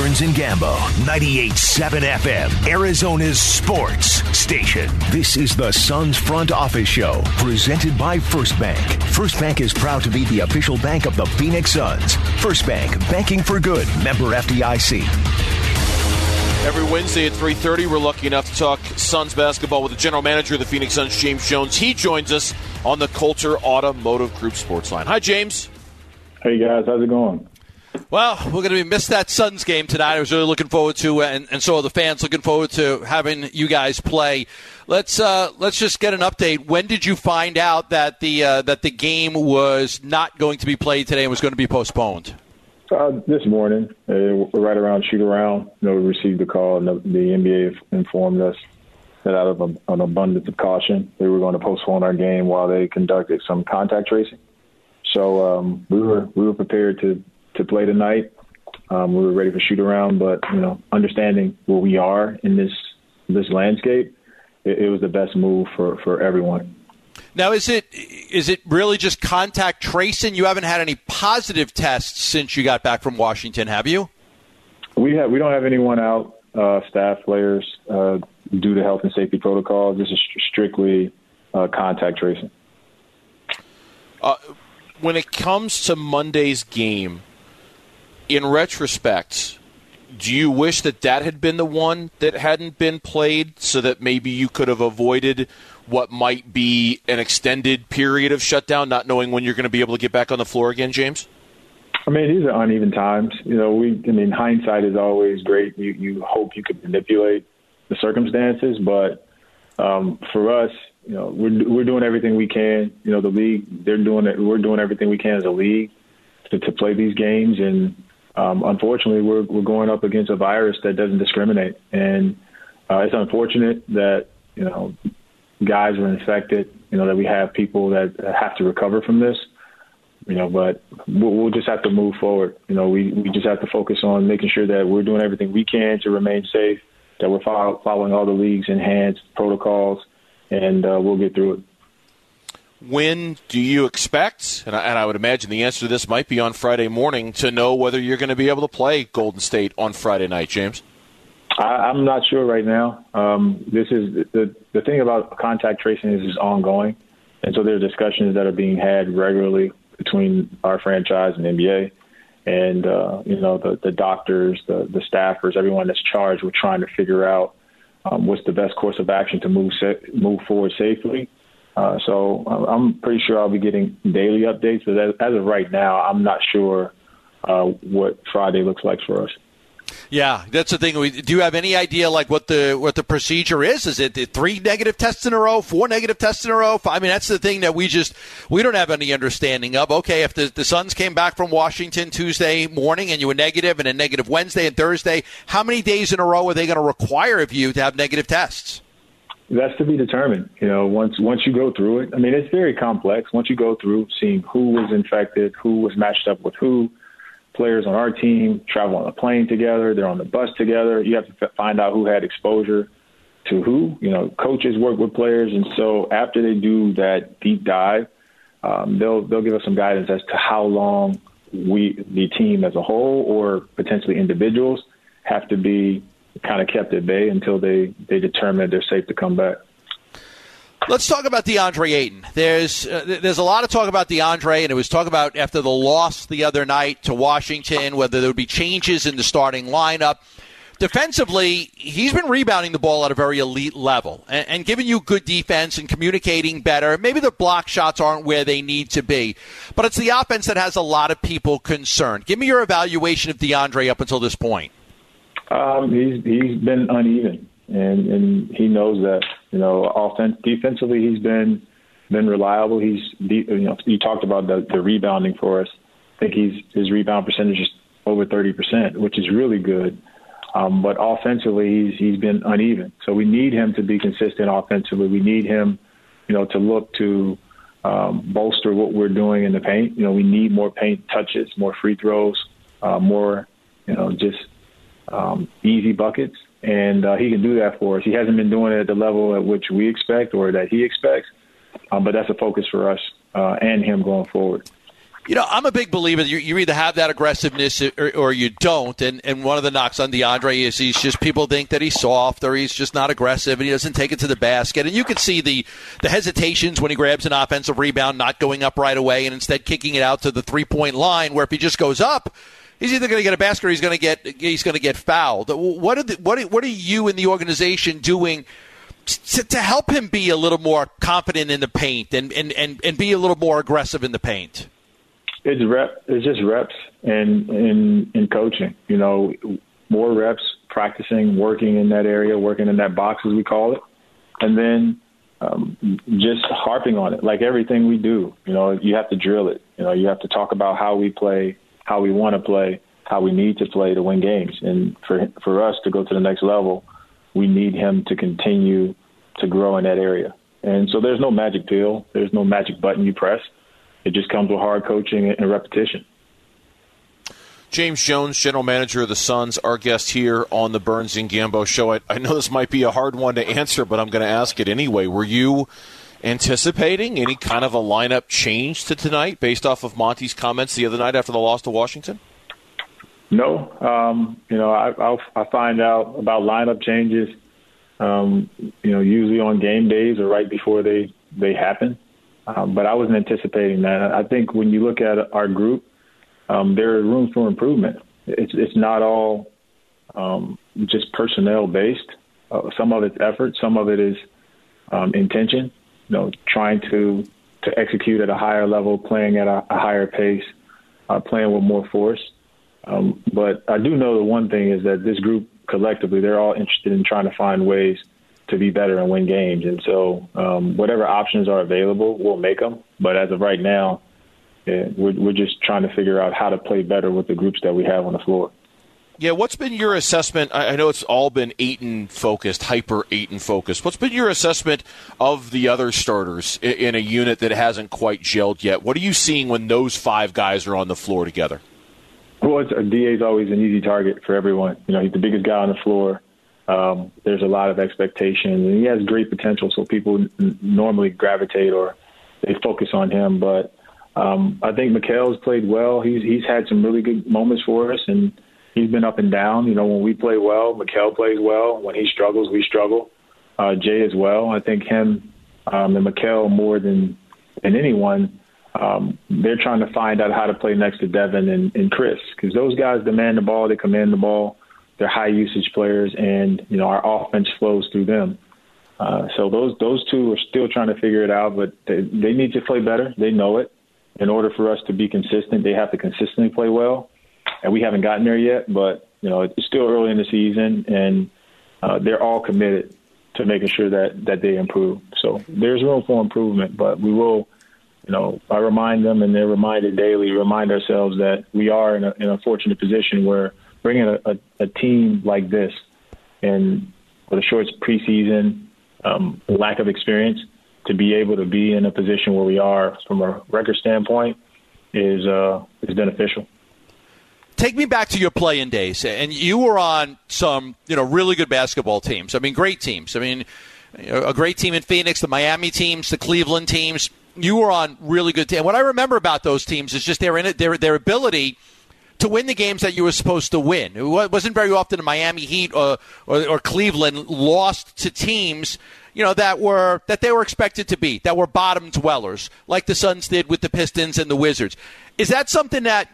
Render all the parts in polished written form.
Burns and Gambo, 98.7 FM, Arizona's sports station. This is the Suns Front Office Show, presented by First Bank. First Bank is proud to be the official bank of the Phoenix Suns. First Bank, banking for good. Member FDIC. Every Wednesday at 3:30, we're lucky enough to talk Suns basketball with the general manager of the Phoenix Suns, James Jones. He joins us on the Coulter Automotive Group Sports Line. Hi, James. Hey, guys. How's it going? Well, we're going to miss that Suns game tonight. I was really looking forward to, and so are the fans looking forward to having you guys play. Let's just get an update. When did you find out that the game was not going to be played today and was going to be postponed? This morning, right around shoot-around, we received a call, and the NBA informed us that out of an abundance of caution, they were going to postpone our game while they conducted some contact tracing. So we were prepared to play tonight. We were ready for shoot-around, but understanding where we are in this landscape, it was the best move for everyone. Now, is it really just contact tracing? You haven't had any positive tests since you got back from Washington, have you? We don't have anyone out, staff, players, due to health and safety protocols. This is strictly contact tracing. When it comes to Monday's game, in retrospect, do you wish that had been the one that hadn't been played so that maybe you could have avoided what might be an extended period of shutdown, not knowing when you're going to be able to get back on the floor again, James? I mean, these are uneven times. Hindsight is always great. You hope you could manipulate the circumstances, but for us, we're doing everything we can. The league, they're doing it. We're doing everything we can as a league to play these games, and unfortunately, we're going up against a virus that doesn't discriminate, and it's unfortunate that guys are infected. That we have people that have to recover from this. But we'll just have to move forward. We just have to focus on making sure that we're doing everything we can to remain safe, that we're following all the league's enhanced protocols, and we'll get through it. When do you expect, and I would imagine the answer to this might be on Friday morning, to know whether you're going to be able to play Golden State on Friday night, James? I'm not sure right now. This is the thing about contact tracing is it's ongoing, and so there are discussions that are being had regularly between our franchise and NBA, and the doctors, the staffers, everyone that's charged with trying to figure out what's the best course of action to move forward safely. So I'm pretty sure I'll be getting daily updates, but as of right now, I'm not sure what Friday looks like for us. Yeah, that's the thing. Do you have any idea what the procedure is? Is it 3 negative tests in a row, 4 negative tests in a row? I mean, that's the thing that we don't have any understanding of. Okay, if the Suns came back from Washington Tuesday morning and you were negative, and a negative Wednesday and Thursday, how many days in a row are they going to require of you to have negative tests? That's to be determined. Once you go through it, I mean, it's very complex. Once you go through seeing who was infected, who was matched up with who, players on our team travel on a plane together, they're on the bus together. You have to find out who had exposure to who. Coaches work with players, and so after they do that deep dive, they'll give us some guidance as to how long the team as a whole or potentially individuals have to be kind of kept at bay until they determine they're safe to come back. Let's talk about DeAndre Ayton. There's a lot of talk about DeAndre, and it was talk about after the loss the other night to Washington, whether there would be changes in the starting lineup. Defensively, he's been rebounding the ball at a very elite level and giving you good defense and communicating better. Maybe the block shots aren't where they need to be, but it's the offense that has a lot of people concerned. Give me your evaluation of DeAndre up until this point. He's been uneven, and he knows that. Defensively, he's been reliable. You talked about the rebounding for us. I think his rebound percentage is over 30%, which is really good. But offensively, he's been uneven. So we need him to be consistent offensively. We need him, to look to bolster what we're doing in the paint. We need more paint touches, more free throws, more, easy buckets. And he can do that for us. He hasn't been doing it at the level at which we expect or that he expects, but that's a focus for us and him going forward. I'm a big believer that you either have that aggressiveness or you don't. And one of the knocks on DeAndre is he's just, people think that he's soft or he's just not aggressive and he doesn't take it to the basket. And you can see the hesitations when he grabs an offensive rebound, not going up right away and instead kicking it out to the 3-point line, where if he just goes up, he's either going to get a basket or he's going to get fouled. What are you in the organization doing to help him be a little more confident in the paint and be a little more aggressive in the paint? It's just reps and coaching. More reps, practicing, working in that area, working in that box as we call it, and then just harping on it. Like everything we do, you have to drill it. You have to talk about how we play, how we want to play, how we need to play to win games. And for us to go to the next level, we need him to continue to grow in that area. And so there's no magic pill. There's no magic button you press. It just comes with hard coaching and repetition. James Jones, general manager of the Suns, our guest here on the Burns and Gambo show. I know this might be a hard one to answer, but I'm going to ask it anyway. Were you anticipating any kind of a lineup change to tonight based off of Monty's comments the other night after the loss to Washington? No. I find out about lineup changes, usually on game days or right before they happen. But I wasn't anticipating that. I think when you look at our group, there is room for improvement. It's not all just personnel based. Some of it's effort. Some of it is intention. Trying to execute at a higher level, playing at a higher pace, playing with more force. But I do know the one thing is that this group collectively, they're all interested in trying to find ways to be better and win games. And so whatever options are available, we'll make them. But as of right now, we're just trying to figure out how to play better with the groups that we have on the floor. Yeah, what's been your assessment? I know it's all been Ayton-focused, hyper-Ayton-focused. What's been your assessment of the other starters in a unit that hasn't quite gelled yet? What are you seeing when those five guys are on the floor together? Well, DA's always an easy target for everyone. He's the biggest guy on the floor. There's a lot of expectation, and he has great potential, so people normally gravitate or they focus on him. But I think Mikal's played well. He's had some really good moments for us, and he's been up and down. When we play well, Mikal plays well. When he struggles, we struggle. Jay as well. I think him and Mikal more than anyone, they're trying to find out how to play next to Devin and Chris, because those guys demand the ball, they command the ball. They're high usage players, and our offense flows through them. So those two are still trying to figure it out, but they need to play better. They know it. In order for us to be consistent, they have to consistently play well, and we haven't gotten there yet. But it's still early in the season, and they're all committed to making sure that they improve. So there's room for improvement, but we will. I remind them, and they're reminded daily. Remind ourselves that we are in a fortunate position where bringing a team like this, and with a short preseason, lack of experience, to be able to be in a position where we are from a record standpoint is beneficial. Take me back to your playing days, and you were on some really good basketball teams. I mean, great teams. I mean, a great team in Phoenix, the Miami teams, the Cleveland teams. You were on really good teams. What I remember about those teams is just their ability to win the games that you were supposed to win. It wasn't very often the Miami Heat or Cleveland lost to teams, that they were expected to beat, that were bottom dwellers, like the Suns did with the Pistons and the Wizards. Is that something that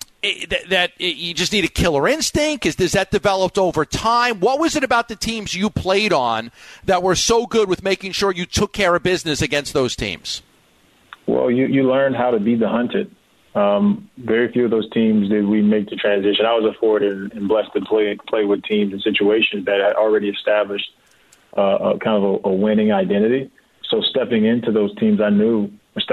you just need a killer instinct? Is that developed over time? What was it about the teams you played on that were so good with making sure you took care of business against those teams? Well, you learn how to be the hunted. Very few of those teams did we make the transition. I was afforded and blessed to play with teams in situations that had already established a kind of a winning identity. So stepping onto those teams, I knew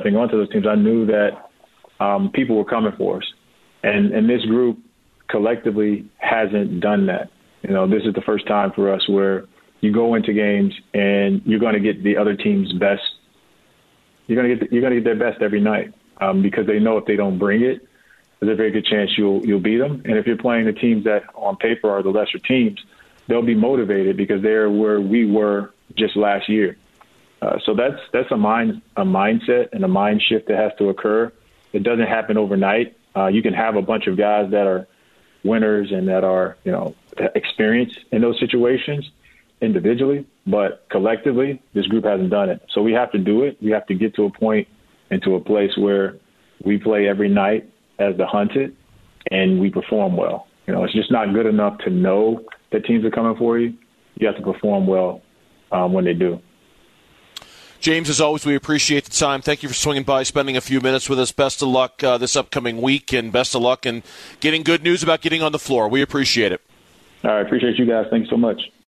that people were coming for us. And this group collectively hasn't done that. This is the first time for us where you go into games and you're going to get the other team's best. You're going to get their best every night. Because they know if they don't bring it, there's a very good chance you'll beat them. And if you're playing the teams that on paper are the lesser teams, they'll be motivated because they're where we were just last year. So that's a mindset and a mind shift that has to occur. It doesn't happen overnight. You can have a bunch of guys that are winners and that are, experienced in those situations individually, but collectively, this group hasn't done it. So we have to do it. We have to get to a point and to a place where we play every night as the hunted and we perform well. It's just not good enough to know that teams are coming for you. You have to perform well when they do. James, as always, we appreciate the time. Thank you for swinging by, spending a few minutes with us. Best of luck this upcoming week, and best of luck in getting good news about getting on the floor. We appreciate it. All right, appreciate you guys. Thanks so much.